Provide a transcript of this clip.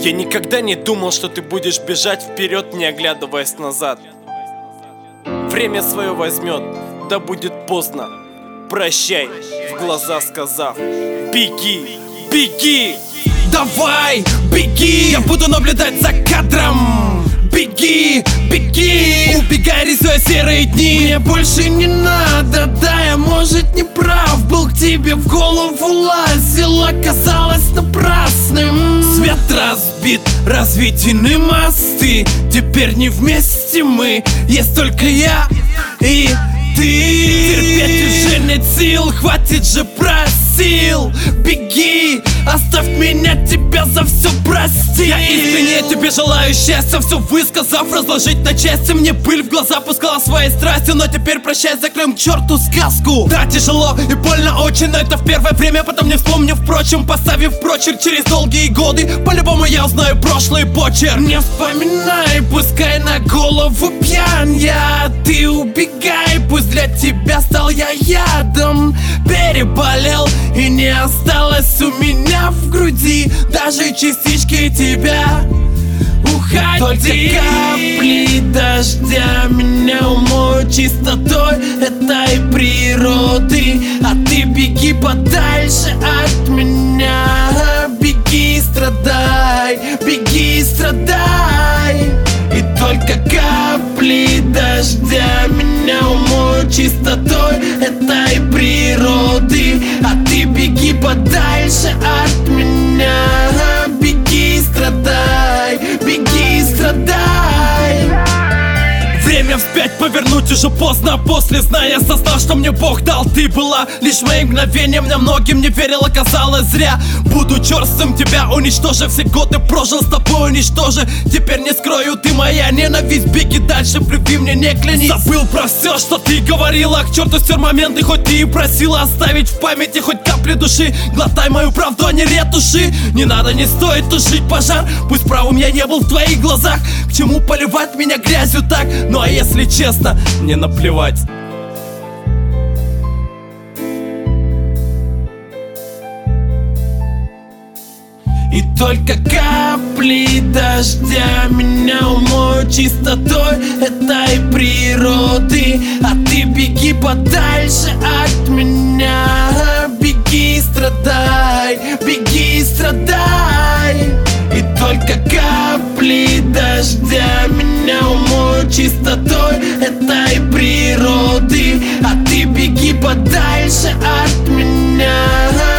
Я никогда не думал, что ты будешь бежать вперед, не оглядываясь назад. Время свое возьмет, да будет поздно. Прощай, в глаза сказав: беги, беги! Давай, беги! Я буду наблюдать за кадром. Беги, беги! Убегай, рисуя серые дни. Мне больше не надо, да, я, может, не прав был. К тебе в голову лазил, оказалось напрасным. Свет разбит, разведены мосты. Теперь не вместе мы, есть только я и ты. Терпеть уже нет сил, хватит же просил. Беги, оставь меня, тебя за все прости. Я искренне тебе желаю счастья, все высказав, разложить на части. Мне пыль в глаза пускала своей страстью, но теперь прощай, закроем к черту сказку. Да, тяжело и больно очень, но это в первое время, потом не вспомню, впрочем, поставив прочерк через долгие годы. По-любому я узнаю прошлый почерк. Не вспоминай, пускай на голову пьян я. Ты убегай, пусть для тебя стал я ядом. Переболел и не осталось у меня в груди даже частички тебя. Уходи. Только капли дождя меня умоют чистотой этой природы. А ты беги подальше от меня. Беги, страдай, беги, страдай. И только капли дождя меня умоют чистотой этой природы. А ты беги подальше от меня. Беги, страдай, беги, страдай. Время вспять повернуть уже поздно. После сна я осознал, что мне Бог дал. Ты была лишь моим мгновением, я многим не верил, оказалось зря. Буду черствым тебя уничтожив, все годы прожил с тобой уничтожив. Теперь не скрою, ты моя ненависть. Беги дальше, плюви мне, не клянись. Забыл про все, что ты говорила. К черту все моменты, хоть ты и просила оставить в памяти хоть капли души. Глотай мою правду, а не ретуши. Не надо, не стоит тушить пожар. Пусть правым я не был в твоих глазах. К чему поливать меня грязью так? Ну а если честно, мне наплевать. И только капли дождя меня умоют чистотой этой природы. А ты беги подальше от меня. Беги, страдай, беги, страдай. И только капли дождя меня умоют чистотой этой природы. А ты беги подальше от меня.